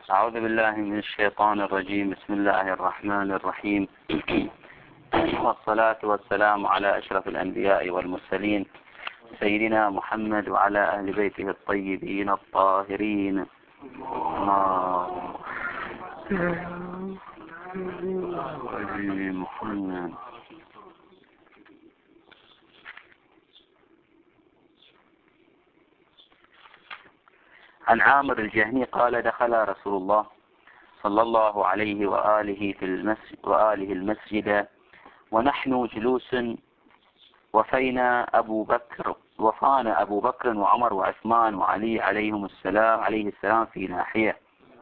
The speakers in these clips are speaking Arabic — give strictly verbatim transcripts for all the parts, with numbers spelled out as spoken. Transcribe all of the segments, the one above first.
أعوذ بالله من الشيطان الرجيم. بسم الله الرحمن الرحيم. والصلاة والسلام على أشرف الأنبياء والمرسلين سيدنا محمد وعلى أهل بيته الطيبين الطاهرين. محمد. عن عامر الجهني قال: دخل رسول الله صلى الله عليه وآله في المسجد وآله المسجد ونحن جلوس، وفينا أبو بكر وفانا أبو بكر وعمر وعثمان وعلي عليهم السلام عليه السلام في ناحية.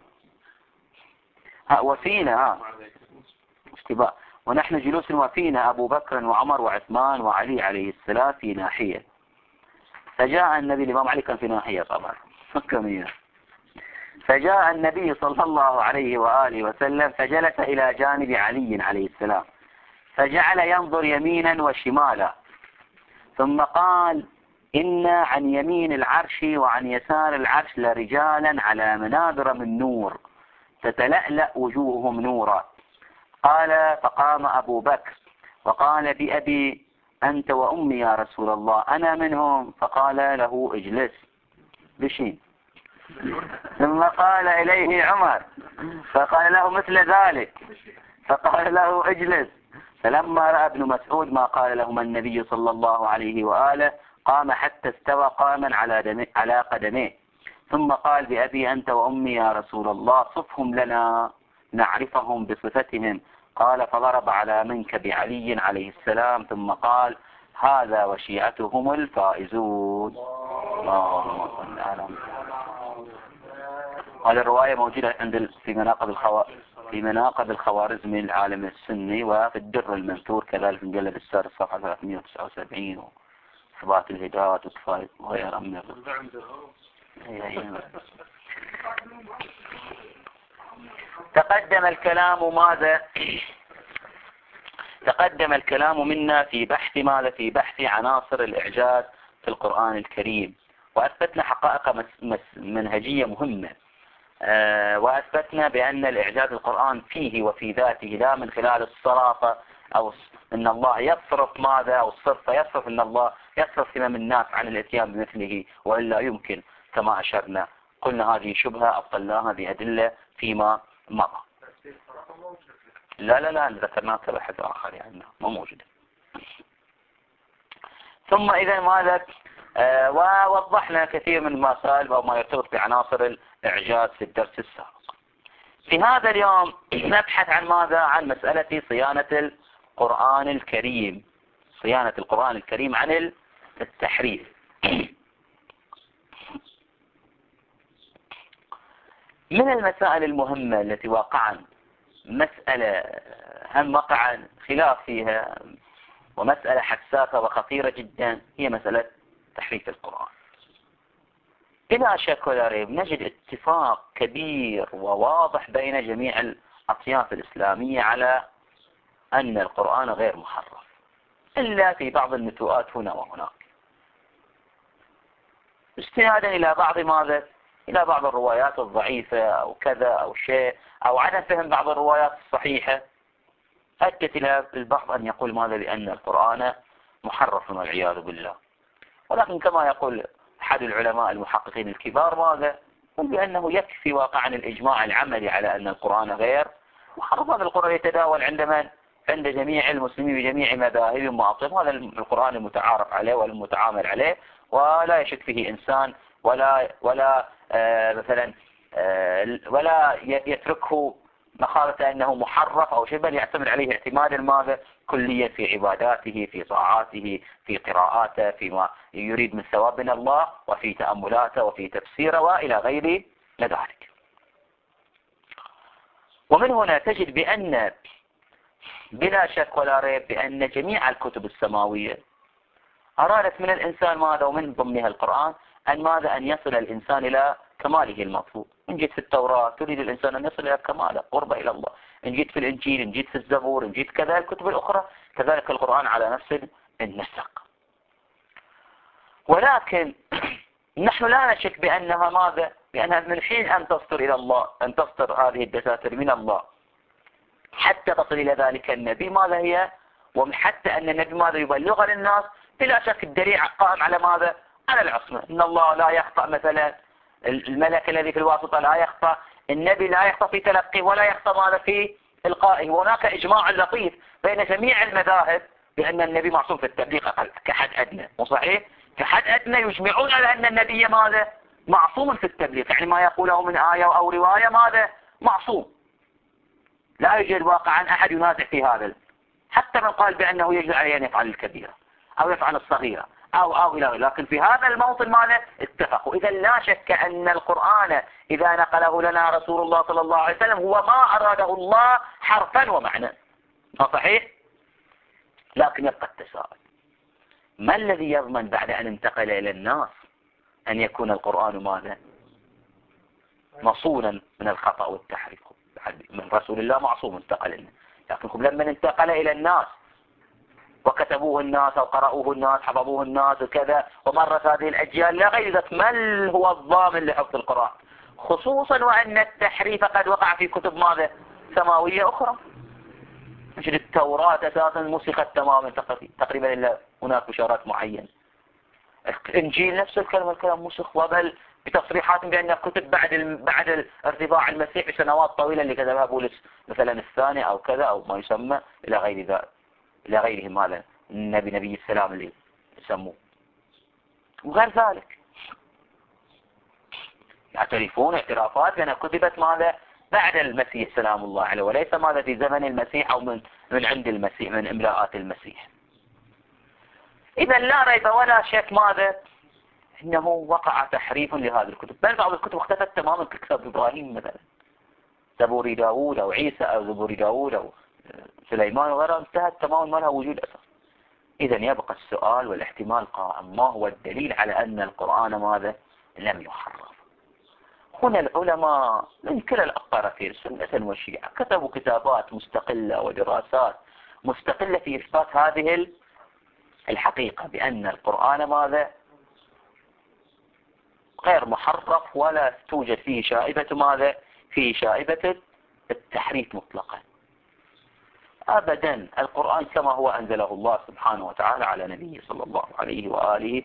ها وفينا ها اشتباه ونحن جلوس وفينا أبو بكر وعمر وعثمان وعلي عليه السلام في ناحية. فجاء النبي، الإمام علي كان في ناحية طبعا فجاء النبي صلى الله عليه وآله وسلم فجلس إلى جانب علي عليه السلام، فجعل ينظر يمينا وشمالا، ثم قال: إن عن يمين العرش وعن يسار العرش لرجالا على منابر من نور تتلألأ وجوههم نورا. قال: فقام أبو بكر وقال: بأبي أنت وأمي يا رسول الله، أنا منهم. فقال له: اجلس بشين. ثم قال إليه عمر فقال له مثل ذلك، فقال له: اجلس. فلما رأى ابن مسعود ما قال لهما النبي صلى الله عليه وآله قام حتى استوى قاما على على قدميه، ثم قال: بأبي أنت وأمي يا رسول الله، صفهم لنا نعرفهم بصفتهم. قال: فضرب على منكب علي عليه السلام، ثم قال: هذا وشيعتهم الفائزون. اللهم صل على محمد. هذه الرواية موجودة عند في مناقب الخوا في مناقب الخوارزمي العالم السني، وفي الدر المنثور كذلك في المجلد السادس صفحة ثلاثمئة وتسعة وسبعين، وإثبات الهدايات وإطفاء وغيرها من الروايات. تقدم الكلام ماذا؟ تقدم الكلام منا في بحث ماذا؟ في بحث عناصر الإعجاز في القرآن الكريم، وأثبتنا حقائق منهجية مهمة، أه وأثبتنا بأن الإعجاز القرآن فيه وفي ذاته، لا من خلال الصرافة أو أن الله يصرف ماذا، أو الصرف يصرف أن الله يصرف همم الناس عن الاتيان بمثله، وإلا يمكن كما أشرنا. قلنا هذه شبهة أبطلناها بأدلة فيما مضى. لا لا لا ذكرناها كبحث آخر، يعني ما موجودة. ثم إذا ماذا؟ آه ووضحنا كثير من المسائل أو ما يرتبط بعناصر الإعجاز في الدرس السابق. في هذا اليوم نبحث عن ماذا؟ عن مسألة صيانة القرآن الكريم، صيانة القرآن الكريم عن التحريف. من المسائل المهمة التي واقعا مسألة هم وقع خلاف فيها ومسألة حساسة وخطيرة جدا، هي مسألة تحريف القرآن. بلا شك ولا ريب نجد اتفاق كبير وواضح بين جميع الأطياف الإسلامية على أن القرآن غير محرف، إلا في بعض النتوءات هنا وهناك، استنادا إلى بعض ماذا؟ إلى بعض الروايات الضعيفة أو كذا أو شيء، أو عدم فهم بعض الروايات الصحيحة، أدت إلى البعض أن يقول ماذا؟ بأن القرآن محرف والعياذ بالله. ولكن كما يقول أحد العلماء المحققين الكبار ماذا؟ قل بأنه يكفي واقعا الإجماع العملي على أن القرآن غير محرف. هذا القرآن يتداول عند من؟ عند جميع المسلمين بجميع مذاهبهم وأطيافهم. هذا القرآن المتعارف عليه والمتعامل عليه، ولا يشك فيه إنسان، ولا ولا آه مثلا آه ولا يتركه مخافة أنه محرف أو شيء، بل يعتمد عليه اعتمادا ماذا؟ كليا في عباداته، في طاعاته، في قراءاته، فيما يريد من ثواب من الله، وفي تأملاته، وفي تفسيره، وإلى غير ذلك. ومن هنا تجد بأن بلا شك ولا ريب بأن جميع الكتب السماوية أرادت من الإنسان ماذا؟ ومن ضمنها القرآن أن ماذا؟ أن يصل الإنسان إلى كماله المطلوب. إن جيت في التوراة تريد الإنسان أن يصل إلى كماله، قرب إلى الله. إن جيت في الإنجيل، إن جيت في الزبور، إن جيت كذا الكتب الأخرى، كذلك القرآن على نفس النسق. ولكن نحن لا نشك بأنها ماذا؟ لأنها من حين أن تصدر إلى الله، أن تصدر هذه الدساتير من الله حتى تصل إلى ذلك النبي ماذا هي، وحتى أن النبي ماذا يبلغ للناس، بلا شك الدليل قائم على ماذا؟ على العصمة. إن الله لا يخطأ، مثلا الملك الذي في الواسطة لا يخطأ، النبي لا يخطأ في تلقيه ولا يخطأ ماذا في إلقائه. وهناك إجماع لطيف بين جميع المذاهب بأن النبي معصوم في التبليغ كحد أدنى، وصحيح كحد أدنى يجمعون على أن النبي ماذا؟ معصوم في التبليغ، يعني ما يقوله من آية أو رواية ماذا؟ معصوم. لا يوجد واقعا أحد ينازع في هذا، حتى من قال بأنه يجب عليه أن يفعل الكبيرة أو يفعل الصغيرة أو أو إلى، لكن في هذا الموطن ماذا؟ اتفقوا. إذا لا شك أن القرآن إذا نقله لنا رسول الله صلى الله عليه وسلم هو ما أراده الله حرفا ومعنى، صحيح؟ لكن يبقى التساؤل، ما الذي يضمن بعد أن انتقل إلى الناس أن يكون القرآن ماذا؟ مصونا من الخطأ والتحريف. من رسول الله معصوم انتقل لنا، لكن لما انتقل إلى الناس وكتبوه الناس أو قرأوه الناس حفظوه الناس وكذا ومرت هذه الأجيال لا غير ذلك، من هو الضامن لحفظ القرآن؟ خصوصا وأن التحريف قد وقع في كتب ماذا؟ سماوية أخرى. مثل التوراة أساسا مسخت تماما تقريبا إلا هناك إشارات معينة. الإنجيل نفس الكلام، الكلام مسخ، وبل بتصريحات بأن كتب بعد بعد ارتفاع المسيح بسنوات طويلة اللي كتبها بولس مثلا الثاني أو كذا أو ما يسمى إلى غير ذلك، إلى غيره ماذا؟ النبي نبي السلام اللي يسموه وغير ذلك. يعترفون اعترافات بأنها كتبت ماذا؟ بعد المسيح سلام الله عليه، وليس ماذا في زمن المسيح أو من من عند المسيح، من إملاءات المسيح. إذا لا ريب ولا شك ماذا؟ إنه وقع تحريف لهذه الكتب، بل بعض الكتب اختفت تماما ككتاب إبراهيم مثلا، زبور داود أو عيسى أو زبور داود أو سليمان وغيرها، انتهت تماما ما لها وجود أساسا. إذا يبقى السؤال والاحتمال قائم، ما هو الدليل على أن القرآن ماذا؟ لم يحرف؟ هنا العلماء من كلا الأطرافين سنة وشيعة كتبوا كتابات مستقلة ودراسات مستقلة في إثبات هذه الحقيقة بأن القرآن ماذا؟ غير محرف، ولا توجد فيه شائبة ماذا؟ فيه شائبة التحريف مطلقا أبدا. القرآن كما هو أنزله الله سبحانه وتعالى على نبيه صلى الله عليه وآله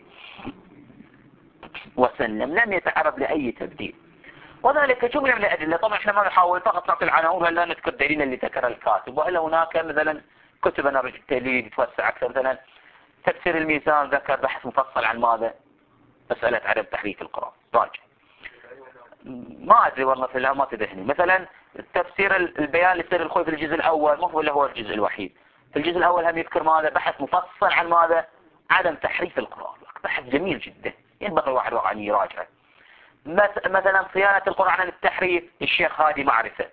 وسلم، لم يتعرض لأي تبديل، وذلك جملة من الأدلة. طبعا احنا ما نحاول فقط نعطي العناوين ولا نذكر الدليل اللي ذكر الكاتب، وإلا هناك مثلا كتب أنا اللي يتوسع أكثر، مثلا تفسير الميزان ذكر بحث مفصل عن ماذا؟ مسألة عدم تحريف القرآن، راجع ما أدري والله في الله ما تدهني. مثلا تفسير البيان لسر الخوي في الجزء الأول، ما هو اللي هو الجزء الوحيد، في الجزء الأول هم يذكر ماذا؟ بحث مفصل عن ماذا؟ عدم تحريف القرآن، بحث جميل جدا ينبغي الواحد أن يراجعه. مثلا صيانة القرآن عن التحريف الشيخ هادي معرفة،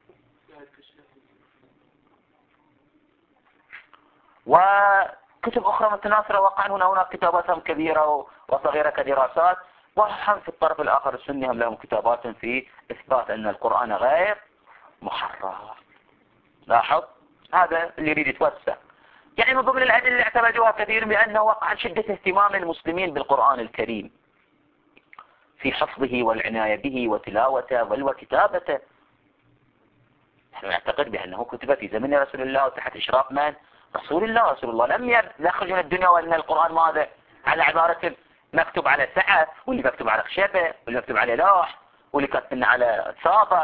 وكتب أخرى متناثرة وقعا. هنا هناك كتابات كبيرة وصغيرة كدراسات، وهم في الطرف الآخر السني هم لهم كتابات في إثبات أن القرآن غير محرف. لاحظ هذا اللي يريد يتوسع. يعني من ضمن الأدلة اللي اعتمدوها كثير بأنه وقع شدة اهتمام المسلمين بالقرآن الكريم في حفظه والعناية به وتلاوته بل وكتابته. نحن نعتقد بأنه كتب في زمن رسول الله وتحت إشراف من؟ رسول الله. رسول الله لم يخرج من الدنيا وأن القرآن ماذا؟ على عبارة مكتوب على سعة، واللي مكتوب على خشبة، واللي مكتوب على لوح، واللي كتب على صابة.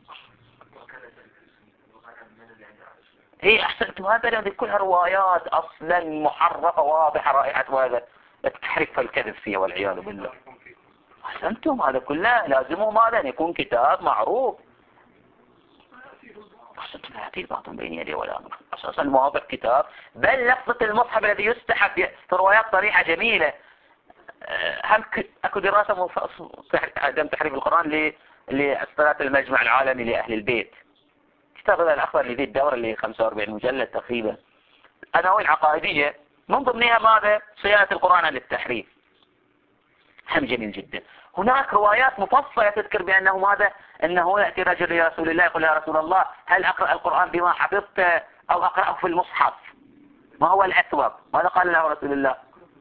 ايه احسنتم، هذا كلها روايات اصلا محرفة واضحة رائحة هذا التحريف الكذب فيها والعياذ بالله. احسنتم، هذا كله لازمه ماذا؟ ان يكون كتاب معروف. احسنتم، لا يأتي بعضهم بين يديه ولا من اساسا مواضع كتاب، بل لفظة المصحف الذي يستحب في روايات صريحة جميلة. هم اكو دراسة عدم تحريف القرآن لصلاة المجمع العالمي لأهل البيت، كتاب هذا الأخضر اللي ذي الدورة اللي خمسة وأربعين مجلد تقريبا، عناوين عقائدية من ضمنها ماذا؟ صيانة القرآن عن التحريف، هم جميل جدا. هناك روايات مفصلة تذكر بأنه ماذا؟ أنه يأتي رجل لرسول الله يقول يا رسول الله هل أقرأ القرآن بما حفظت أو أقرأه في المصحف؟ ما هو الأثوب؟ ماذا قال له رسول الله؟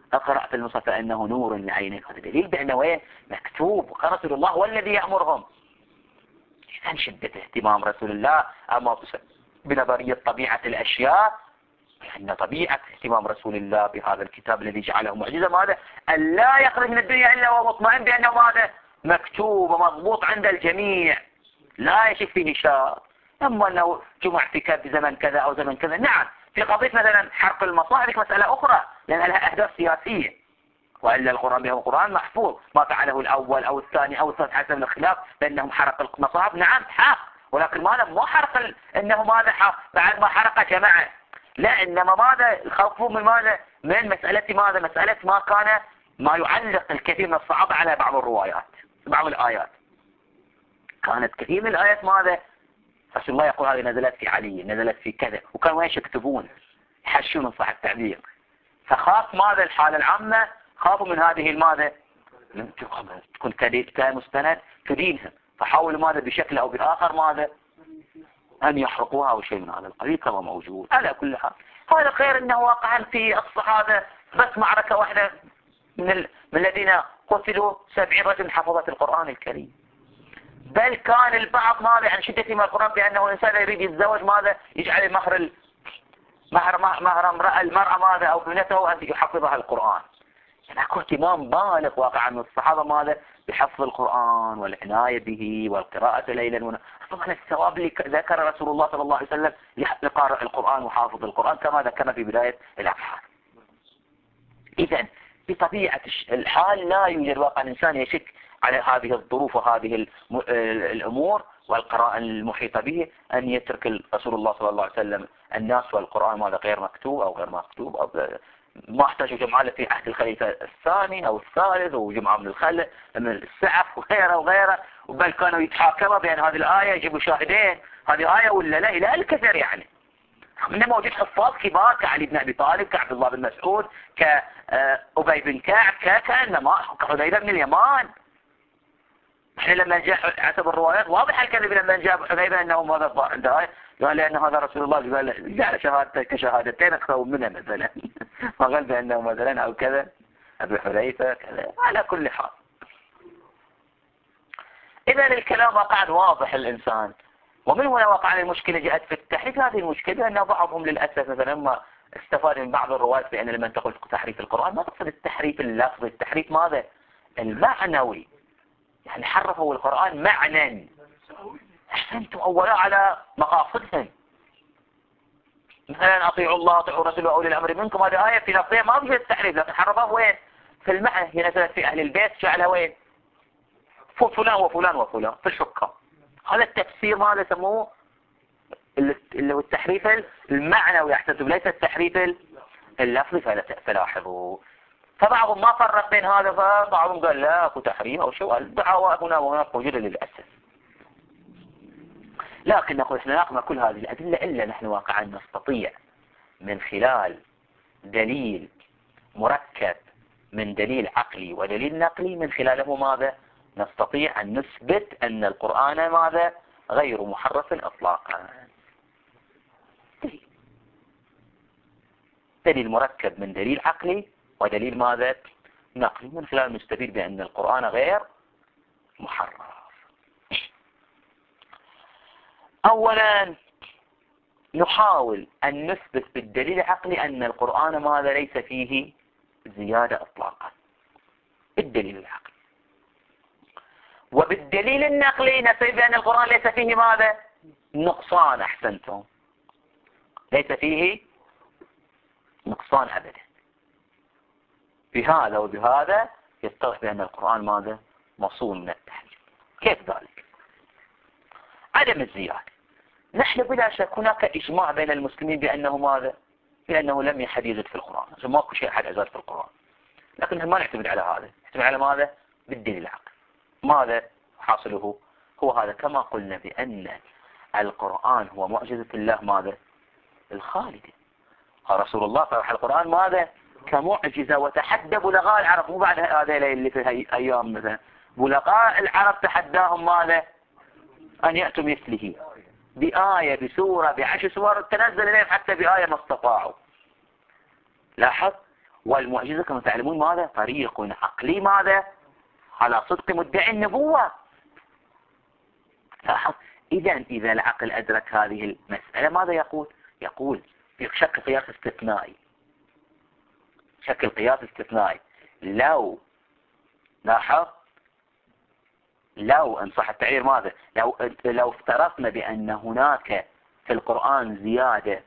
اقرأ في المصحف فإنه نور لعينيك. هذا دليل بأنه وين مكتوب، وكان رسول الله هو الذي يأمرهم. إذا شدة اهتمام رسول الله أما بنظرية طبيعة الأشياء، لأن طبيعة اهتمام رسول الله بهذا الكتاب الذي جعله معجزة ماذا؟ أن لا يخرج من الدنيا إلا وهو مطمئن بأنه ماذا؟ مكتوب ومضبوط عند الجميع لا يشك فيه شاء. أما أنه جمع في كتاب زمن كذا أو زمن كذا، نعم في قضية مثلا حرق المصاحف مسألة أخرى لأن لها أهداف سياسية، وإلا القرآن بهم القرآن محفوظ، ما فعله الأول أو الثاني أو الثالث حسب الخلاف بأنهم حرق المصاحف، نعم حق، ولكن ماذا ما حرق ال... إنه ماذا حق بعد ما حرق جماعة، لا إنما ماذا خوفوا من ماذا؟ من مسألة ماذا؟ مسألة ما كان ما يعلق الكثير من الصعوبة على بعض الروايات، بعض الآيات كانت كثير من الآيات ماذا؟ رسول الله يقول هذه نزلت في علي، نزلت في كذا، وكانوا ايش يكتبون يحشون صح التعبير. فخاف ماذا الحالة العامة، خافوا من هذه الماذا تكون كمستند تدينهم، فحاولوا ماذا بشكل او باخر ماذا ان يحرقوها او شيء من هذا القبيل كما موجود. على كل حال هذا خير انه واقعا في الصحابة بس معركة واحدة من, ال... من الذين قتلوا سبعين رجل حفظت القرآن الكريم، بل كان البعض ماذا عن شدة ما القرآن بأنه الإنسان يريد يتزوج ماذا يجعل مهر ال... مهر مهر امرأة المرأة ماذا أو ابنته أن يحفظها القرآن. يعني اكو اهتمام بالغ واقعا من الصحابة ماذا بحفظ القرآن والعناية به والقراءة ليلا ونهارا. طبعا الثواب اللي ذكر رسول الله صلى الله عليه وسلم لقارئ القرآن وحافظ القرآن كما ذكرنا في بداية الأبحاث. إذا بطبيعة الحال لا يوجد واقع الإنسان يشك على هذه الظروف وهذه الأمور والقراءة المحيطة به أن يترك رسول الله صلى الله عليه وسلم الناس والقرآن ماذا غير مكتوب أو غير مكتوب أو ما احتاجوا جمعة في عهد الخليفة الثاني أو الثالث وجمعة من الخل من السعف وغيره وغيره، بل كانوا يتحاكموا بأن هذه الآية يجيبوا شاهدين هذه آية ولا لا إلى الكثير يعني. من موجود حفاظ كبار كعلي بن أبي طالب كعبد الله بن مسعود كأبي بن كعب كأنما كحذيفة بن اليمان. احنا لما جاء حسب الروايات واضح الكذب لما جاء حذيفة انه ماذا عنده آية قال لأن هذا رسول الله قال جعل شهادته كشهادتين أكثر منها مثلا ما قال بأنه مثلا أو كذا أبي حذيفة كذا. على كل حال إذا الكلام وقعا واضح الإنسان، ومن هنا وقعا المشكلة جاءت في التحريف. هذه المشكلة أن بعضهم للأسف مثلا ما استفاد من بعض الروايات بأن لما تقول تحريف القرآن ما تقصد التحريف اللفظي، التحريف ماذا المعنوي، يعني حرفوا القرآن معنى أحسنتم أولا على مقاصدهم. مثلا أطيعوا الله أطيعوا الرسول وأولي الأمر منكم، هذه آية في لفظية ما بجد التحريف لكن حرفها وين في المعنى. هي نزلت في أهل البيت جعلها وين فلان وفلان وفلان في الحكام. هذا التفسير ماذا سموه اللي هو التحريف المعنوي أحسنتم، ليس التحريف اللفظي. فلا تلاحظوا فبعضهم ما فرق بين هذا فبعضهم قال لا أكو تحريف أو شيء. الدعوة هنا وهناك موجودة للأسف، لكن نقول احنا نقمع كل هذه الأدلة إلا نحن واقعا نستطيع من خلال دليل مركب من دليل عقلي ودليل نقلي من خلاله ماذا نستطيع أن نثبت أن القرآن ماذا غير محرف إطلاقا. دليل مركب من دليل عقلي ودليل ماذا نقلي من خلال نستفيد بأن القرآن غير محرف. أولا نحاول أن نثبت بالدليل العقلي أن القرآن ماذا ليس فيه زيادة إطلاقا بالدليل العقلي، وبالدليل النقلي نثبت بأن القرآن ليس فيه ماذا نقصان. أحسنتم، ليس فيه نقصان أبدا. بهذا وبهذا يتضح بأن القرآن ماذا مصون من التحريف. كيف ذلك؟ عدم الزيادة. نحن بلا شك هناك إجماع بين المسلمين بأنه ماذا بأنه لم يحد يزد في القرآن، ماكو شيء أحد أزاد في القرآن، لكن ما نعتمد على هذا، نعتمد على ماذا بالدليل العقلي. ماذا حاصله هو هذا كما قلنا بأن القرآن هو معجزة الله ماذا الخالدة. قال رسول الله صرح القرآن ماذا كمعجزة وتحدى بلغاء العرب، مو بعد هذا اللي في أيام مثلا بلغاء العرب تحداهم ماذا أن يأتوا مثله بآية بسورة بعشر سور تنزل إليهم حتى بآية ما استطاعوا. لاحظ والمعجزة كما تعلمون ماذا؟ طريق عقلي ماذا؟ على صدق مدعي النبوة. لاحظ، إذا إذا العقل أدرك هذه المسألة ماذا يقول؟ يقول بشكل قياس استثنائي، شكل قياس استثنائي. لو لاحظ، لو ان صح التعبير ماذا، لو لو افترضنا بأن هناك في القرآن زيادة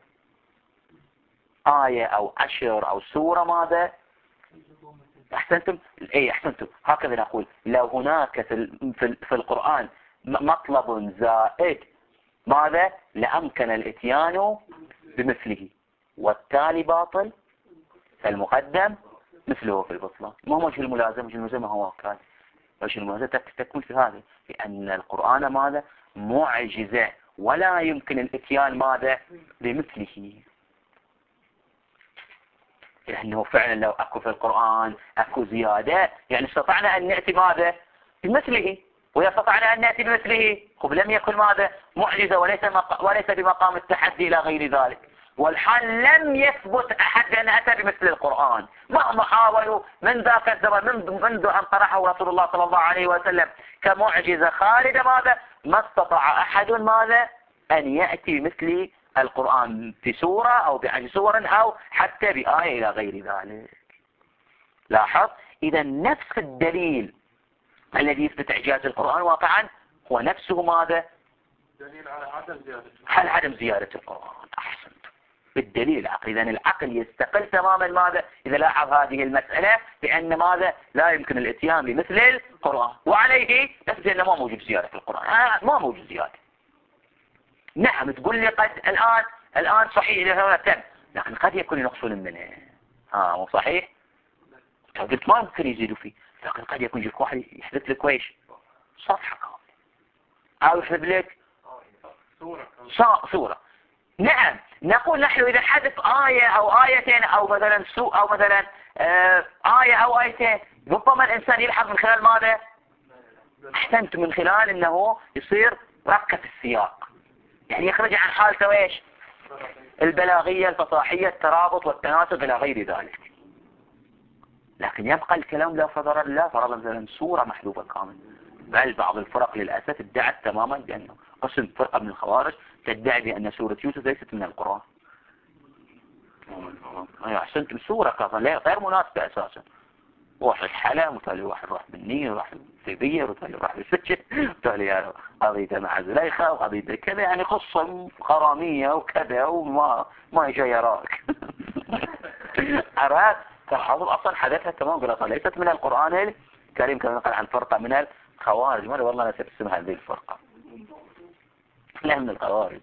آية أو عشر أو سورة ماذا؟ أحسنتم، أي أحسنتم، هكذا نقول لو هناك في في, في القرآن مطلب زائد ماذا؟ لأمكن الإتيان بمثله، والتالي باطل فالمقدم مثله في البطلان. ما هو وجه الملازمة؟ وجه الملازمة هو كان وجه الملازمة تكمل في هذا، لأن القرآن ماذا؟ معجزة ولا يمكن الإتيان ماذا؟ بمثله. لأنه فعلا لو أكو في القرآن أكو زيادة يعني استطعنا أن نأتي ماذا؟ بمثله، ويستطعنا أن نأتي بمثله. خب لم يكن ماذا؟ معجزة وليس مق... وليس بمقام التحدي إلى غير ذلك. والحال لم يثبت أحد أن أتى بمثل القرآن مهما حاولوا من ذاك الزمن، منذ, منذ أن طرحه رسول الله صلى الله عليه وسلم كمعجزة خالدة ماذا؟ ما استطاع أحد ماذا؟ أن يأتي بمثل القرآن في سورة أو بعشر سور أو حتى بآية إلى غير ذلك. لاحظ، إذا نفس الدليل الذي يثبت إعجاز القرآن واقعا هو نفسه ماذا؟ دليل على عدم زيادة على عدم زيادة القرآن. أحسنت، بالدليل العقلي. إذا العقل يستقل تماما ماذا؟ إذا لاحظ هذه المسألة بأن ماذا؟ لا يمكن الاتيان بمثل القرآن، وعليه نفس أنه ما موجود زيادة في القرآن. آه ما موجود زيادة. نعم تقول لي قد الآن الآن صحيح إذا هنا تم، لكن قد يكون ينقصون منه. ها مو صحيح؟ قلت ما يمكن يزيدوا فيه، لكن قد يكون يجيك واحد يحدث لك ويش صفحة كاملة أو يحدث لك صورة صورة. نعم نقول نحن إذا حدث آية أو آيتين أو مثلا سوء أو مثلا آه آية أو آيتين، ربما الإنسان يلحظ من خلال ماذا؟ أحسنت، من خلال أنه يصير ركة السياق، يعني يخرج عن حالته ويش البلاغية الفصاحية الترابط والتناسب إلى غير ذلك. لكن يبقى الكلام لا فضل لا فرضا مثلا سورة محذوفة كامل. بل بعض الفرق للأسف ادعت تماما بأنه قسم فرقة من الخوارج تدعي بأن سورة يوسف ليست من القرآن. أحسنتم، سورة كاملة غير مناسبة أساسا. واحد حلم وتالي واحد راح بالنيل وراح بالسيبية وتالي راح بالسجن وتالي قضية مع زليخة وقضية كذا، يعني قصة غرامية وكذا وما ما يجي يراك. عرفت؟ فحاول أصلا حدثها تمام بالأصل ليست من القرآن الكريم كما نقل عن فرقة من الخوارج. ما والله نسيت اسمها هذه الفرقة، لا من الخوارج.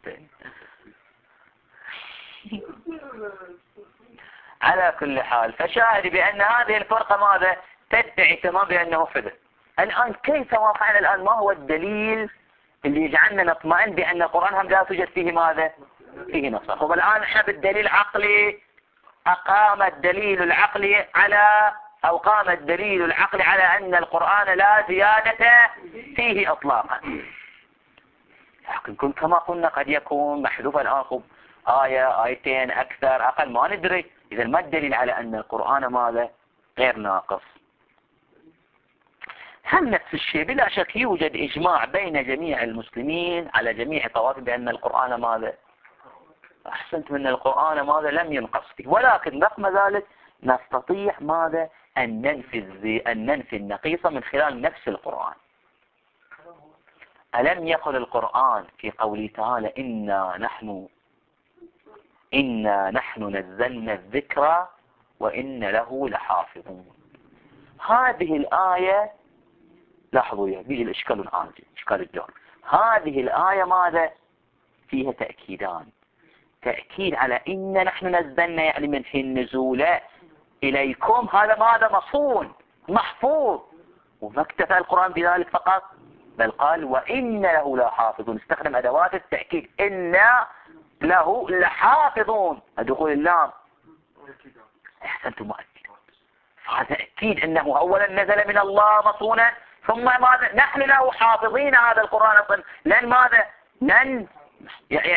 على كل حال فشاهد بأن هذه الفرقة ماذا؟ تدعي تمام بأنه حدث. الآن كيف واقعنا الآن؟ ما هو الدليل اللي يجعلنا نطمئن بأن القرآن هم لا توجد فيه ماذا؟ فيه نص. والآن احنا بالدليل عقلي أقام الدليل العقلي على أو قام الدليل العقلي على أن القرآن لا زيادة فيه إطلاقا. لكن كما قلنا قد يكون محذوف الآخر آية آيتين أكثر أقل ما ندري. إذا ما الدليل على أن القرآن ماذا؟ غير ناقص. هم نفس الشيء بلا شك يوجد إجماع بين جميع المسلمين على جميع طوائف بأن القرآن ماذا؟ أحسنت، من القرآن ماذا؟ لم ينقص فيه. ولكن رغم ذلك نستطيع ماذا؟ أن ننفي أن ننفي النقيصة من خلال نفس القرآن. ألم يقل القرآن في قوله تعالى إنا نحن إنا نحن نزلنا الذكر وإن له لحافظون؟ هذه الآية لاحظوا يا بيجي الإشكال العاجل إشكال الدور. هذه الآية ماذا؟ فيها تأكيدان. تأكيد على إن نحن نزلنا يعني من حين نزوله إليكم، هذا ماذا؟ مصون محفوظ. وما اكتفى القرآن بذلك فقط، بل قال وإن له لحافظون، استخدم أدوات التأكيد إن له لحافظون دخول اللام. احسنتم مؤكد. فهذا أكيد أنه أولا نزل من الله مصونا، ثم ماذا؟ نحن له حافظين هذا القرآن لن ماذا؟ لن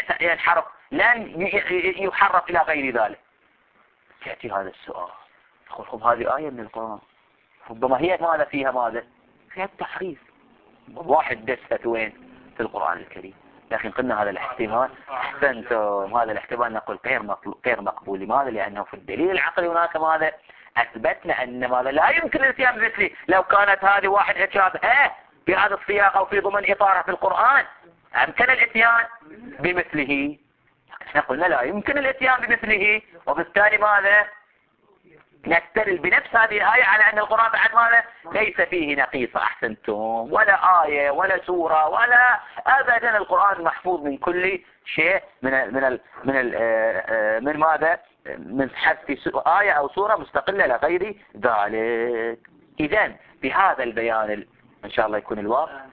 ينحرف، لن يحرف إلى غير ذلك. يأتي هذا السؤال، يقول خب هذه آية من القرآن، ربما هي ماذا فيها ماذا فيها التحريف، واحد دست وين في القرآن الكريم. لكن قلنا هذا الاحتمال أحسنتم، هذا الاحتمال نقول غير مقبول، غير مقبول. لماذا؟ لأنه في الدليل العقلي هناك ماذا أثبتنا أن ماذا لا يمكن الاتيان بمثله. لو كانت هذه واحد يتشابه بهذا السياق أو في ضمن إطاره في القرآن أمكن الاتيان بمثله. احنا قلنا لا يمكن الاتيان بمثله، وبالتالي ماذا نستدل بنفس هذه الآية على أن القرآن بعد ماذا ليس فيه نقيصة. أحسنتم، ولا آية ولا سورة ولا أبدا، القرآن محفوظ من كل شيء، من ال من ال من ال من ماذا من حذف آية أو سورة مستقلة لغير ذلك. إذن بهذا البيان إن شاء الله يكون الواقع،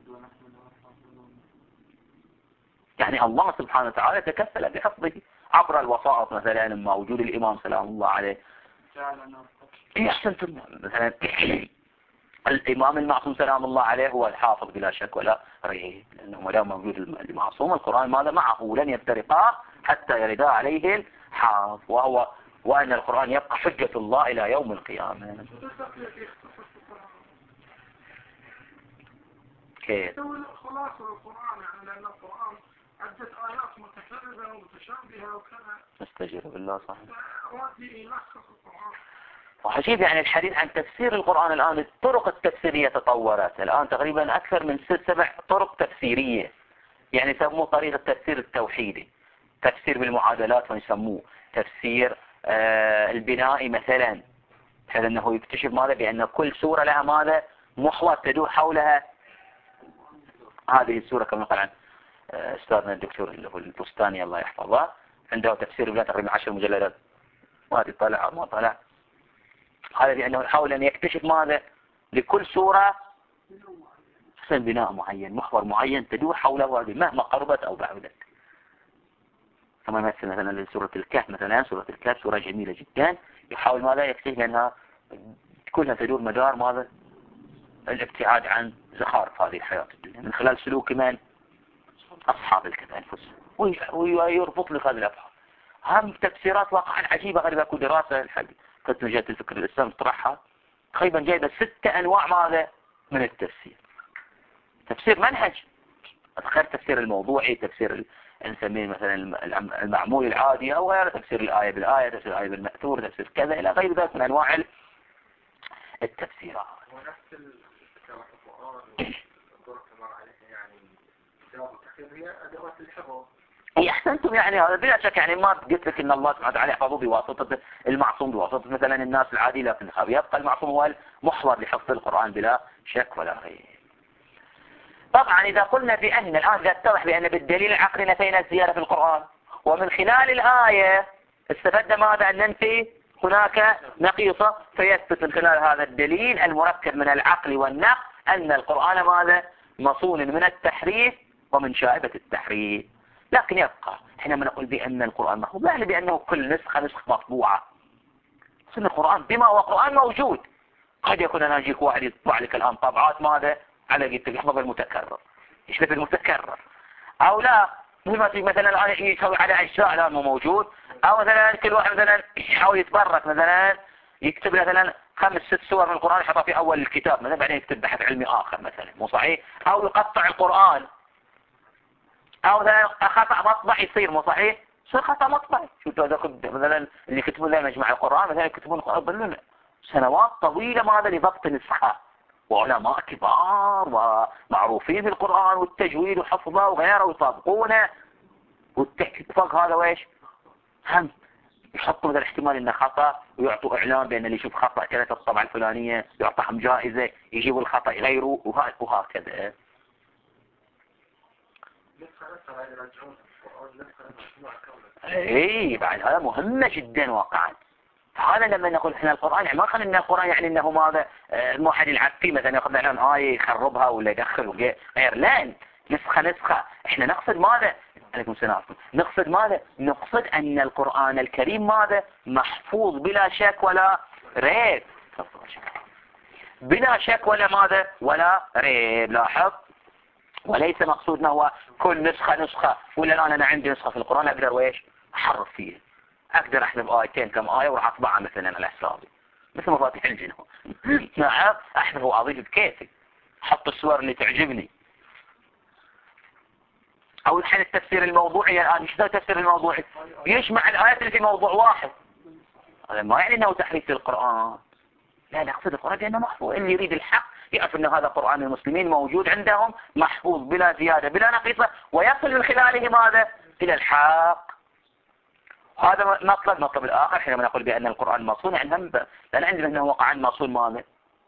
يعني الله سبحانه وتعالى تكفل بحفظه عبر الوسائط، مثلا لما وجود الإمام سلام الله عليه. أحسنتم، مثلا الإمام المعصوم سلام الله عليه هو الحافظ بلا شك ولا ريب، لأنه ما دام موجود المعصوم القرآن ماذا معه ولن يفترقا حتى يردا عليه الحافظ، وهو وأن القرآن يبقى حجة الله إلى يوم القيامة. كيف؟ خلاصة القرآن يعني لأن القرآن عدة آيات متكررة ومتشابهة وكذا. نستجير بالله صحيح. وادي يلخص القرآن. وعجيب يعني الحديث عن تفسير القرآن الآن، الطرق التفسيرية تطورت الآن تقريبا أكثر من ست سبع طرق تفسيرية، يعني يسموه طريقة التفسير التوحيدي، تفسير بالمعادلات ويسموه تفسير آه البنائي مثلا، بحيث أنه يكتشف ماذا بأن كل سورة لها ماذا محور تدور حولها هذه السورة، كما قال عن آه أستاذنا الدكتور البستاني الله يحفظه، عنده تفسير بلا تقريبا عشر مجلدات، وهذه طلع ما طلع، هذا لأنه يحاول أن يكتشف ماذا لكل سورة حسن بناء معين، محور معين تدور حوله هذه مهما قربت أو بعدت. كما يمثل مثلا سورة الكهف، مثلا سورة الكهف سورة جميلة جدا، يحاول ماذا يكتشف أنها كلها تدور مدار ماذا الابتعاد عن زخارف هذه الحياة الدنيا من خلال سلوك من أصحاب الكهف أنفسهم، ويربط لك هذه الأبحاث. هم تفسيرات واقعا عجيبة غريبة. أكو دراسة الحديث قلت نجاة الفكر الإسلام طرحها تقريبا جايبة ستة أنواع ماذا من التفسير، تفسير منهج، غير تفسير الموضوعي، تفسير نسميه مثلا المعمول العادي، أو غير تفسير الآية بالآية، تفسير الآية بالمأثور، تفسير كذا إلى غير ذلك من أنواع التفسيرات. ونفس الكلام في القرآن والدرس مر عليه يعني جواب التحقيق هي أدوات الحفظ. اي احسنتم، يعني هذا بلا شك، يعني ما قلت لك ان الله سبحانه وتعالى يحفظه بواسطة المعصوم، بواسطة مثلا الناس العادي، لكن يبقى المعصوم هو المحور لحفظ القرآن بلا شك ولا ريب. طبعا اذا قلنا بان الان يتضح بان بالدليل العقلي نفينا الزيادة في القرآن، ومن خلال الآية استفدنا ماذا ان ننفي هناك نقيصة، فيثبت من خلال هذا الدليل المركب من العقل والنقل ان القرآن ماذا مصون من التحريف ومن شائبة التحريف. لكن يبقى حينما نقول بأن القرآن محفوظ، لا يعني بأنه كل نسخة نسخة مطبوعة، سن القرآن بما هو قرآن موجود. قد يكون أنا أجيك واحد يطبع لك الآن طبعات ماذا على قد يحفظ المتكرر، يشبه المتكرر، أو لا مثلا الآن يسوي على أجزاء الآن مو موجود، أو مثلا كل واحد مثلا يحاول يتبرك مثلا يكتب مثلا خمس ست سور من القرآن يحطها في أول الكتاب مثلا، بعدين يكتب بحث علمي آخر مثلا، مو صحيح؟ أو يقطع القرآن، أو مثلا خطأ مطبع يصير، مو صحيح؟ يصير خطأ مطبع. شوفوا هذا مثلا اللي يكتبون ذا مجمع القرآن مثلا يكتبون القرآن سنوات طويلة ماذا لضبط نسخة، وعلماء كبار ومعروفين في القرآن والتجويد وحفظه وغيره ويطابقونه، والاتفاق هذا ويش هم يحطوا مثلا احتمال انه خطأ ويعطوا اعلان بان اللي يشوف خطأ كذا في الطبعة الفلانية يعطيهم جائزة، يجيبوا الخطأ يغيروا وهكذا. اي بعد هذا مهمة جدا واقعا. هذا لما نقول احنا القرآن يعني ما قال ان القرآن يعني انه ماذا مو احد يلعب فيه مثلا ياخذ مثلا آية يخربها ولا يدخل غير، لا نسخة نسخة. احنا نقصد ماذا؟ عليكم السلام. نقصد ماذا؟ نقصد ان القرآن الكريم ماذا محفوظ بلا شك ولا ريب، بلا شك ولا ماذا ولا ريب. لاحظ، وليس مقصودنا هو كل نسخة نسخة، ولا الآن أنا عندي نسخة في القرآن أقدر ويش أحرف فيه، أقدر أحذف آيتين كم آية وراح أطبعها مثلا على حسابي، مثل مفاتيح الجنون. نعم، احذف واضيف بكيفي، حط الصور اللي تعجبني. او الحين التفسير الموضوعي الان، ايش ذا التفسير الموضوعي؟ يجمع الايات اللي في موضوع واحد. هذا ما يعني انه تحريف للقرآن، لا نقصد القرآن لانه محفوظ. اللي يريد الحق يعرف ان هذا قرآن المسلمين موجود عندهم محفوظ بلا زيادة بلا نقيصة، ويصل من خلاله ماذا؟ الى الحق. هذا مطلب. مطلب الاخر حينما نقول بان القرآن مصون، يعني هم لان عندنا انه وقع مصون ماذا؟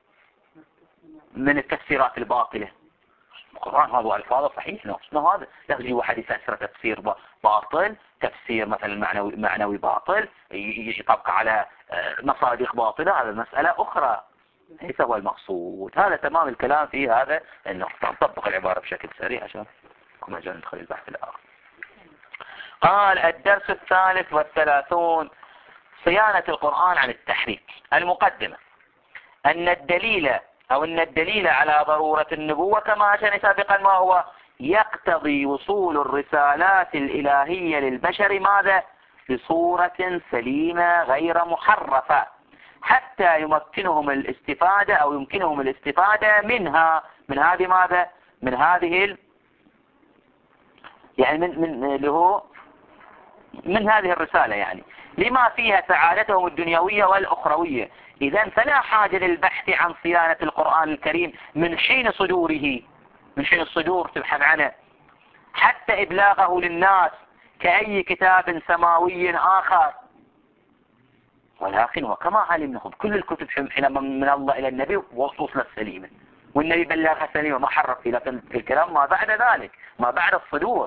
من التفسيرات الباطلة. القرآن هذا الفاظه صحيح، نفسنا هذا لا يجي واحد يفسر تفسير باطل، تفسير مثلا معنوي معنوي باطل، يجي يطبق على مصادق باطلة، هذا مسألة أخرى ليس هو المقصود. هذا تمام الكلام في هذا النقطة. نطبق العبارة بشكل سريع عشان كما جاء ندخل البحث الآخر. قال الدرس الثالث والثلاثون: صيانة القرآن عن التحريف. المقدمة: أن الدليل أو أن الدليل على ضرورة النبوة كما أشرنا سابقا ما هو؟ يقتضي وصول الرسالات الإلهية للبشر ماذا؟ بصورة سليمة غير محرفة، حتى يمكنهم الاستفادة أو يمكنهم الاستفادة منها، من هذه ماذا؟ من هذه ال... يعني من من اللي هو من هذه الرسالة، يعني لما فيها سعادتهم الدنيوية والأخروية. إذن فلا حاجة للبحث عن صيانة القرآن الكريم من حين صدوره، من حين الصدور تبحث عنه، حتى إبلاغه للناس كأي كتاب سماوي آخر. ولكن وكما علمنا كل الكتب حينما من الله إلى النبي وصوصنا السليمة، والنبي بلغها سليمة ما حرف فيه، لكن في الكلام ما بعد ذلك، ما بعد الصدور.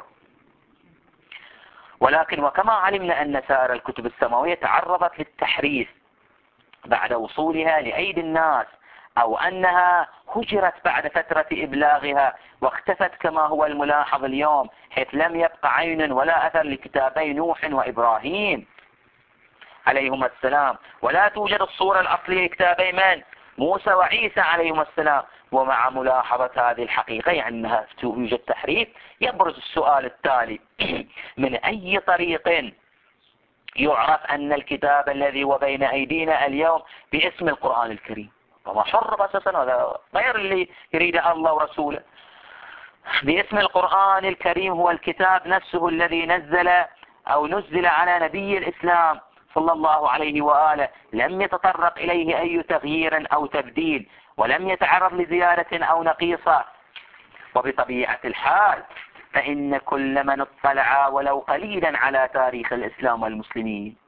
ولكن وكما علمنا أن سائر الكتب السماوية تعرضت للتحريف بعد وصولها لأيدي الناس، أو أنها هجرت بعد فترة إبلاغها واختفت كما هو الملاحظ اليوم، حيث لم يبق عين ولا أثر لكتابي نوح وإبراهيم عليهما السلام، ولا توجد الصورة الأصلية لكتابي من؟ موسى وعيسى عليهما السلام. ومع ملاحظة هذه الحقيقة يعني أنها توجد تحريف، يبرز السؤال التالي: من أي طريق يعرف أن الكتاب الذي وبين أيدينا اليوم باسم القرآن الكريم، وما حرف أساسا، هذا غير اللي يريد الله ورسوله، باسم القرآن الكريم هو الكتاب نفسه الذي نزل أو نزل على نبي الإسلام صلى الله عليه وآله، لم يتطرق إليه أي تغيير أو تبديل، ولم يتعرض لزيادة أو نقيصة. وبطبيعة الحال فإن كل من اطلع ولو قليلا على تاريخ الإسلام والمسلمين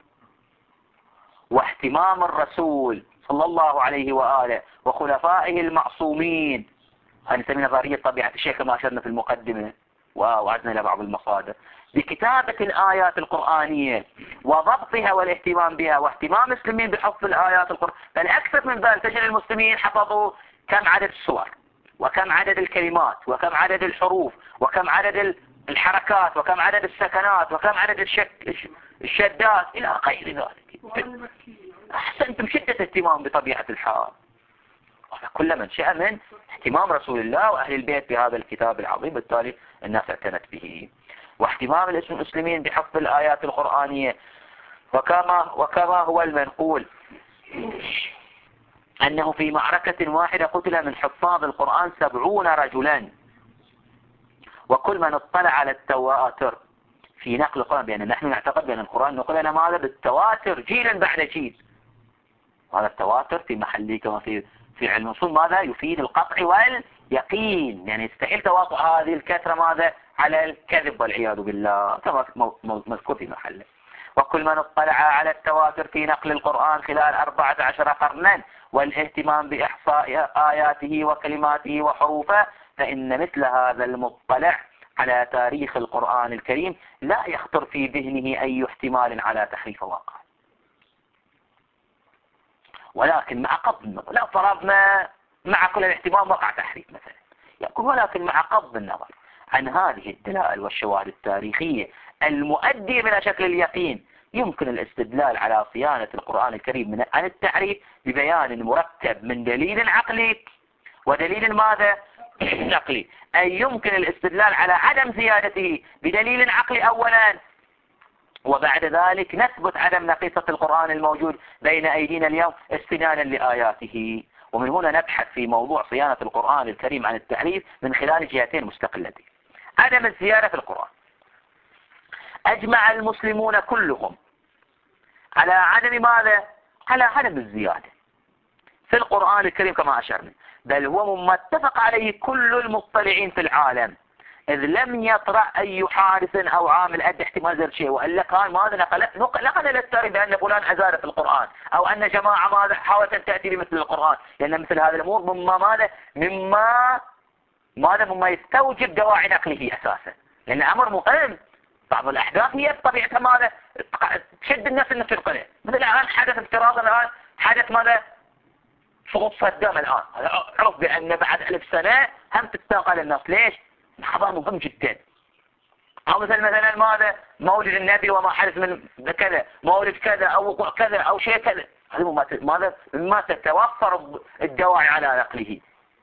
واهتمام الرسول صلى الله عليه وآله وخلفائه المعصومين، هنسمي نظرية طبيعة الشيء كما أشرنا في المقدمة وعزنا إلى بعض المصادر، بكتابة الآيات القرآنية وضبطها والاهتمام بها، واهتمام المسلمين بحفظ الآيات القرآنية، بل أكثر من ذلك تجد المسلمين حفظوا كم عدد السور، وكم عدد الكلمات، وكم عدد الحروف، وكم عدد الحركات، وكم عدد السكنات، وكم عدد الشك الشدات إلى غير ذلك. أحسنتم، شدة اهتمام بطبيعة الحال. كل من شاء من اهتمام رسول الله وأهل البيت بهذا الكتاب العظيم، بالتالي الناس اعتنت به. واهتمام المسلمين بحفظ الآيات القرآنية، وكما, وكما هو المنقول أنه في معركة واحدة قتل من حفاظ القرآن سبعون رجلا. وكل من اطلع على التواتر في نقل القرآن، بأن نحن نعتقد بأن القرآن نقلنا ماذا؟ بالتواتر جيلا بعد جيل. هذا التواتر في محله كما في في علم الأصول ماذا؟ يفيد القطع واليقين، يعني يستحيل تواطؤ هذه الكثرة ماذا؟ على الكذب والعياذ بالله كما مذكور في محله. وكل من اطلع على التواتر في نقل القرآن خلال أربعة عشر قرنا والاهتمام بإحصاء آياته وكلماته وحروفه، فإن مثل هذا المطلع على تاريخ القرآن الكريم لا يخطر في ذهنه أي احتمال على تحريف واقع. ولكن مع قبض النظر، لا فرضنا مع كل الاهتمام وقع تحريف مثلا، يقول ولكن مع قبض النظر عن هذه الدلائل والشواهد التاريخية المؤدية من شكل اليقين، يمكن الاستدلال على صيانة القرآن الكريم من عن التحريف ببيان مركب من دليل عقلي ودليل ماذا؟ نقلي. أي يمكن الاستدلال على عدم زيادته بدليل عقلي أولا، وبعد ذلك نثبت عدم نقيصة القرآن الموجود بين أيدينا اليوم استنانا لآياته. ومن هنا نبحث في موضوع صيانة القرآن الكريم عن التحريف من خلال جهتين مستقلتين. عدم الزيادة في القرآن. أجمع المسلمون كلهم على عدم ماذا؟ على عدم الزيادة في القرآن الكريم كما أشرنا، بل هو مما اتفق عليه كل المطلعين في العالم، إذ لم يطرأ أي حادث أو عامل أدى احتمال ذلك شيء. وإلا كان ماذا نقلت نقل للتاريخ بأن فلان أزاد في القرآن، أو أن جماعة ماذا حاولت أن تأتي بمثل القرآن، لأن مثل هذه الأمور مما ماذا مما ماذا مما يستوجب دواعي نقله أساسا، لأن أمر مهم. بعض الأحداث هي بطبيعتها ماذا تشد الناس أن تنقله. مثل الآن حدث افتراضا الآن حدث ماذا سقوط صدام الآن، عرف بأن بعد ألف سنة هم تستنقل الناس. ليش؟ خبر مهم جدا. أو مثل مثلا ماذا مولد النبي وما حدث من كذا، مولد كذا أو وقوع كذا أو شيء كذا، هذا ماذا ما تتوفر الدواعي على نقله.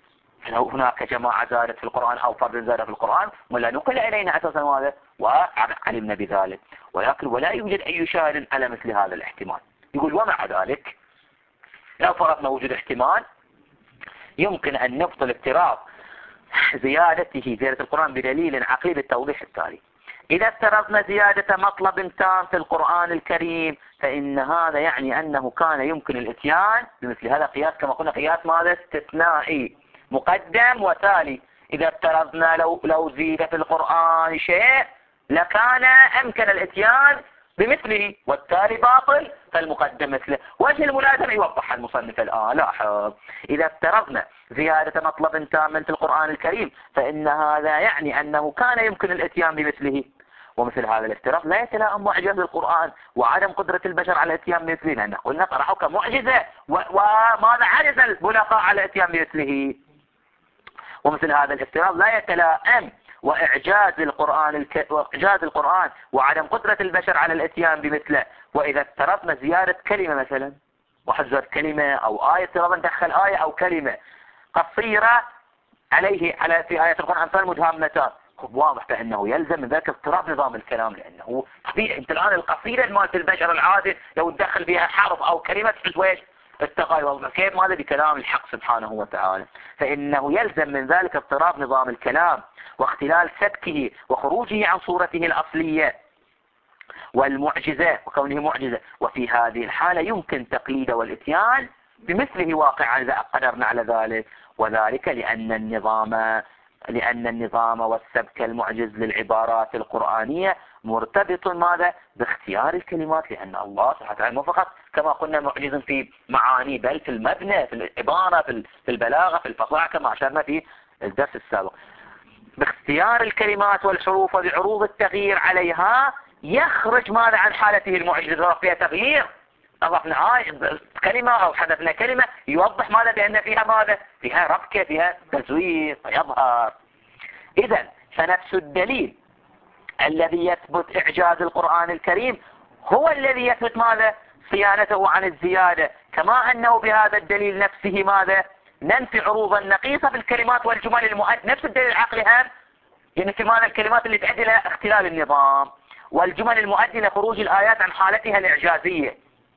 لو هناك جماعة زادت في القرآن أو فرد زاد في القرآن ولا نقل إلينا أساسا ماذا وعلمنا بذلك، ولكن ولا يوجد أي شاهد على مثل هذا الاحتمال. يقول ومع ذلك لو فرضنا وجود احتمال يمكن أن نبطل افتراض زيادته زيادة القرآن بدليل عقلي بالتوضيح التالي. إذا افترضنا زيادة مطلب تام في القرآن الكريم فإن هذا يعني أنه كان يمكن الاتيان بمثل هذا قياس كما قلنا قياس ماذا استثنائي مقدم وتالي. إذا افترضنا لو لو زيد في القرآن شيء لكان أمكن الاتيان بمثله والتالي باطل فالمقدم مثله. وجه الملازمة يوضح المصنف الآن. لاحظ إذا افترضنا زيادة مطلب تام في القرآن الكريم فإن هذا يعني أنه كان يمكن الاتيان بمثله، ومثل هذا الافتراض لا يتلائم معجزة القرآن وعدم قدرة البشر على الاتيان بمثله، لأن قلنا طرحه كمعجزة وماذا عجز البلغاء على الاتيان بمثله. ومثل هذا الافتراض لا يتلائم وإعجاز القرآن الك... وإعجاز القرآن وعدم قدرة البشر على الاتيان بمثله. وإذا افترضنا زيادة كلمة مثلا وحذر كلمة أو آية، افترضنا ندخل آية أو كلمة قصيرة عليه على في آية القرآن أمثال مدهامتان، واضح فإنه يلزم من ذلك اضطراب نظام الكلام، لأنه طبيعي أنت الآن القصيدة مالت البشر العادي لو تدخل فيها حرف أو كلمة تحس ويش التغير كيف ماذا بكلام الحق سبحانه وتعالى. فإنه يلزم من ذلك اضطراب نظام الكلام واختلال سبكه وخروجه عن صورته الأصلية والمعجزة وكونه معجزة. وفي هذه الحالة يمكن تقليد والاتيان بمثله واقعا إذا قدرنا على ذلك، وذلك لأن النظام لأن النظام والسبك المعجز للعبارات القرآنية مرتبط ماذا باختيار الكلمات، لأن الله سبحانه وتعالى مو فقط كما قلنا معجز في معاني بل في المبنى في العبارة في البلاغة في الفصاحة كما أشرنا في الدرس السابق. باختيار الكلمات والحروف وبعروض التغيير عليها يخرج ماذا عن حالته المعجزة فيها تغيير. أضفنا آية كلمة أو حذفنا كلمة يوضح ماذا بأن فيها ماذا فيها ربكة فيها تزوير فيظهر. إذن فنفس الدليل الذي يثبت إعجاز القرآن الكريم هو الذي يثبت ماذا صيانته عن الزيادة، كما أنه بهذا الدليل نفسه ماذا ننفي عروضا نقيصة في الكلمات والجمل المؤدية. نفس الدليل العقلي هم ينفي ماذا الكلمات اللي تؤدي إلى اختلال النظام والجمل المؤدية لخروج الآيات عن حالتها الإعجازية.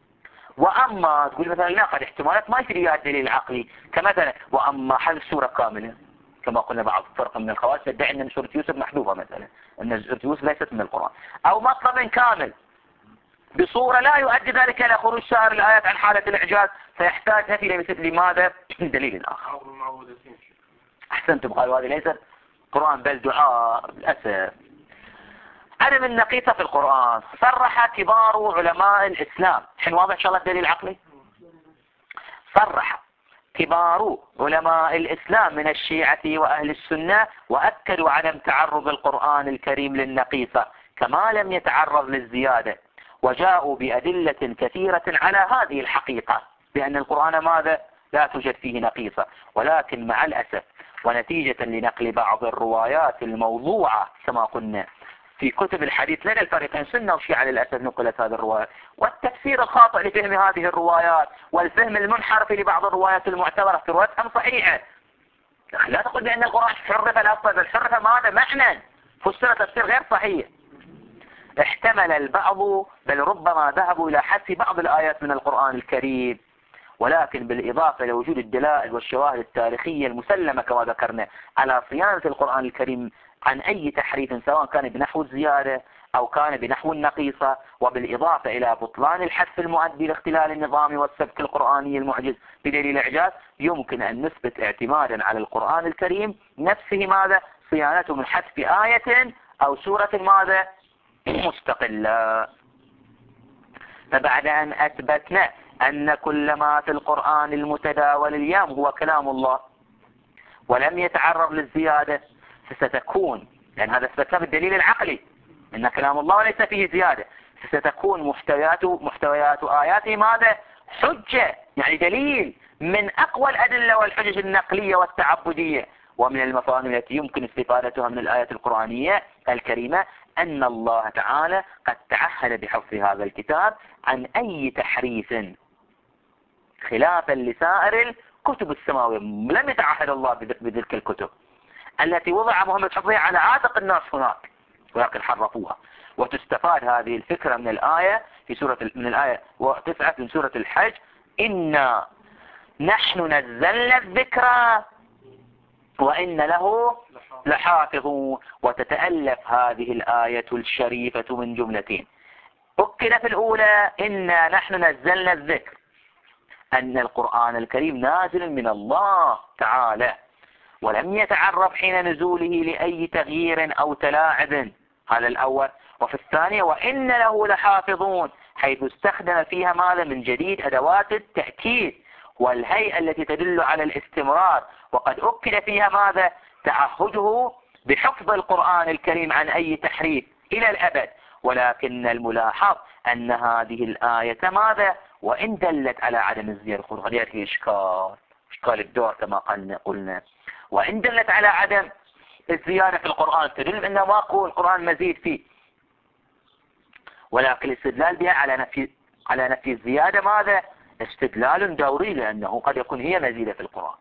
وأما تقول مثلا لا قد احتمالات ما يفيد إياها الدليل العقلي، كمثلا وأما حذف سورة كاملة كما قلنا بعض فرق من الخواص تدعي أن سورة يوسف محذوفة مثلا أن سورة يوسف ليست من القرآن، أو مطلب كامل بصورة لا يؤدي ذلك إلى خروج سائر الآيات عن حالة الإعجاز فيحتاج نفي لمثل لماذا دليل آخر. أحسنتم قالوا هذه ليست قرآن بل دعاء. للأسف عدم النقيصة في القرآن صرح كبار علماء الإسلام. حين واضح إن شاء الله الدليل العقلي. صرح كبار علماء الإسلام من الشيعة وأهل السنة وأكدوا عدم تعرض القرآن الكريم للنقيصة كما لم يتعرض للزيادة، وجاءوا بأدلة كثيرة على هذه الحقيقة بأن القرآن ماذا لا توجد فيه نقيصة. ولكن مع الأسف ونتيجة لنقل بعض الروايات الموضوعة كما قلنا في كتب الحديث لدى الفريقين سنة وشيعة للأسف نقلت هذه الروايات، والتفسير الخاطئ لفهم هذه الروايات والفهم المنحرف لبعض الروايات المعتبرة في رواياتهم صحيحة. لا تقول بأن القرآن حرف الأفضل، بل حرف ماذا معنى فسر تفسير غير صحيح. احتمل البعض بل ربما ذهبوا إلى حذف بعض الآيات من القرآن الكريم، ولكن بالإضافة لوجود الدلائل والشواهد التاريخية المسلمة كما ذكرنا على صيانة القرآن الكريم عن أي تحريف سواء كان بنحو الزيادة أو كان بنحو النقيصة، وبالإضافة إلى بطلان الحذف المؤدي لاختلال النظام والسبك القرآني المعجز بدليل الإعجاز، يمكن أن نثبت اعتمادا على القرآن الكريم نفسه ماذا صيانته من حذف آية أو سورة ماذا مستقلة. فبعد أن أثبتنا أن كل ما في القرآن المتداول اليوم هو كلام الله ولم يتعرض للزيادة، فستكون، لأن هذا اثبتنا بالدليل العقلي إن كلام الله وليس فيه زيادة، فستكون محتويات محتويات آياته ماذا حجة، يعني دليل من أقوى الأدلة والحجج النقلية والتعبدية. ومن المفاهيم التي يمكن استفادتها من الآيات القرآنية الكريمة أن الله تعالى قد تعهد بحفظ هذا الكتاب عن أي تحريف خلافا لسائر الكتب السماوية. لم يتعهد الله بتلك الكتب التي وضع مهمة حفظها على عاتق الناس هناك، ولكن حرفوها. وتستفاد هذه الفكرة من الآية في سورة من الآية تسعة من سورة الحج: إنا نحن نزلنا الذكر وإن له لحافظون. وتتألف هذه الآية الشريفة من جملتين. أكد في الأولى إنا نحن نزلنا الذكر، أن القرآن الكريم نازل من الله تعالى ولم يتعرض حين نزوله لأي تغيير أو تلاعب، هذا الأول. وفي الثانية وإن له لحافظون، حيث استخدم فيها ماذا من جديد أدوات التأكيد والهيئة التي تدل على الاستمرار، وقد أكد فيها ماذا تعهده بحفظ القرآن الكريم عن أي تحريف إلى الأبد. ولكن الملاحظ أن هذه الآية ماذا وإن دلت على عدم الزيادة، قد يأتي إشكال إشكال الدور كما قلنا، وإن دلت على عدم الزيادة في القرآن تدل أن ماكو القرآن مزيد فيه، ولكن الاستدلال بها على نفي على نفي الزيادة ماذا استدلال دوري، لأنه قد يكون هي مزيدة في القرآن،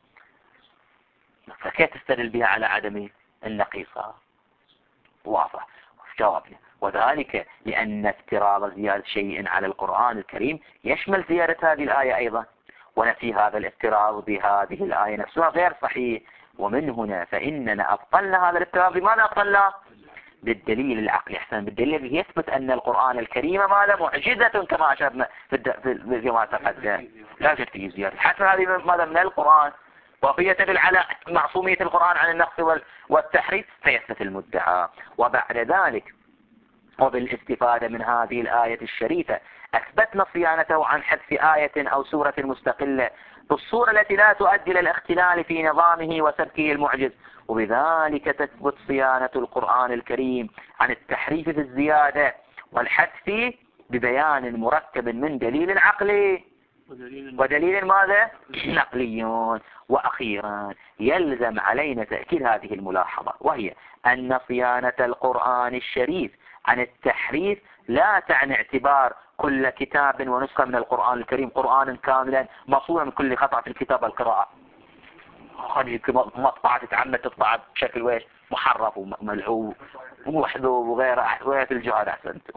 فكيف تستدل بها على عدم النقيصة؟ واضح. جوابنا وذلك لأن افتراض زيادة شيء على القرآن الكريم يشمل زيادة هذه الآية أيضا، ونفي هذا الافتراض بهذه الآية نفسها غير صحيح. ومن هنا فإننا أبطلنا هذا الافتراض. بماذا أبطلنا؟ بالدليل العقلي. أحسن بالدليل الذي يثبت أن القرآن الكريم ماذا معجزة كما أشرنا في فيما تقدم، لا يوجد فيه زيادة. حتى هذه ماذا من القرآن، وهي تدل على معصومية القرآن عن النقص والتحريف، فيثبت المدعى. وبعد ذلك وبالاستفادة من هذه الآية الشريفة أثبتنا صيانته عن حذف آية أو سورة مستقلة بالصورة التي لا تؤدي إلى الاختلال في نظامه وسبكه المعجز، وبذلك تثبت صيانة القرآن الكريم عن التحريف في الزيادة والحذف ببيان مركب من دليل عقلي ودليل ماذا نقلي. وأخيرا يلزم علينا تأكيد هذه الملاحظة، وهي أن صيانة القرآن الشريف عن التحريف لا تعني اعتبار كل كتاب ونسخة من القرآن الكريم قرآنا كاملا مصونا من كل خطأ في الكتاب والقراءة. هذه مطبعة تتعمد تطبع بشكل ويش محرف وملعوب ومحذوب وغيره وغيره الجهاد أحسنت.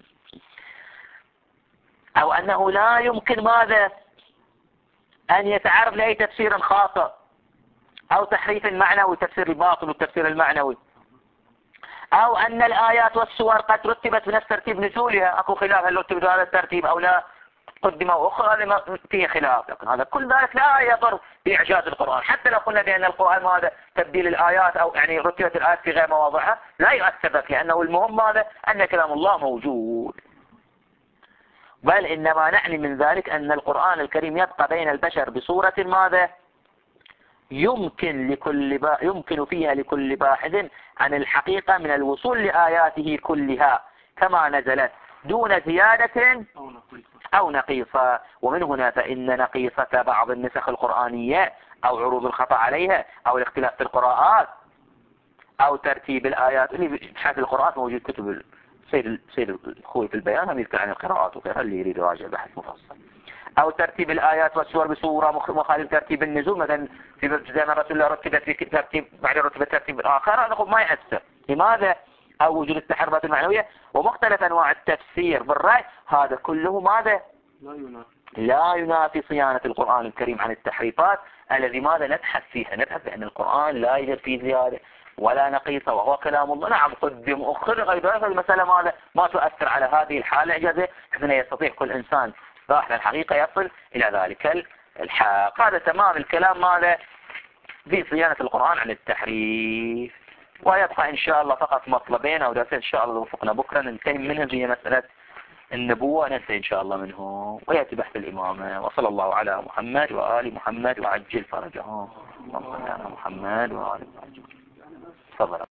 أو أنه لا يمكن ماذا أن يتعرض لأي تفسير خاطئ أو تحريف المعنوي، تفسير الباطل والتفسير المعنوي، أو أن الآيات والسور قد رتبت بنفس ترتيب نزولها، أكو خلاف هل رتبت هذا الترتيب أو لا، قدموا أخرى لما فيه خلاف. لكن هذا كل ذلك لا يضر بإعجاز القرآن. حتى لو قلنا بأن القرآن هذا تبديل الآيات أو يعني رتبت الآيات في غير مواضعها لا يؤثر ذلك، لأنه المهم هذا أن كلام الله موجود. بل إنما نعني من ذلك أن القرآن الكريم يبقى بين البشر بصورة ماذا يمكن لكل با... يمكن فيها لكل باحث عن الحقيقة من الوصول لآياته كلها كما نزلت دون زيادة أو نقيصة. ومن هنا فإن نقيصة بعض النسخ القرآنية أو عروض الخطأ عليها أو الاختلاف في القراءات أو ترتيب الآيات اللي بحث القراءات موجود كتب سيد سيد الخوي في البيان هم يذكر عن القراءات وغيرها اللي يريد يراجع بحث مفصل، أو ترتيب الآيات والسور بصورة مخالف ترتيب النزول، مثلا في زي ما رسول الله رتبت في ترتيب بعد رتبة ترتيب الآخر، هذا ما يأثر. لماذا؟ أو وجود التحرفات المعنوية ومختلف أنواع التفسير بالرأي، هذا كله ماذا؟ لا ينافي لا ينافي صيانة القرآن الكريم عن التحريفات الذي ماذا نبحث فيها. نبحث بأن القرآن لا يوجد فيه زيادة ولا نقيصة وهو كلام الله. نعم قدم أخر غير ذلك المسألة ماذا ما تؤثر على هذه الحالة إجازة حيث يستطيع كل إنسان ظاهر الحقيقة يصل إلى ذلك الحق. هذا تمام الكلام ماذا في صيانة القرآن عن التحريف. ويبقى إن شاء الله فقط مطلبين أو درسين إن شاء الله وفقنا بكرة ننتهي منهم، هي مسألة النبوة ننتهي إن شاء الله منه ويأتي بحث الإمامة. وصلى الله على محمد وآل محمد وعجل فرجهم. اللهم صل على محمد وآل محمد. تفضل.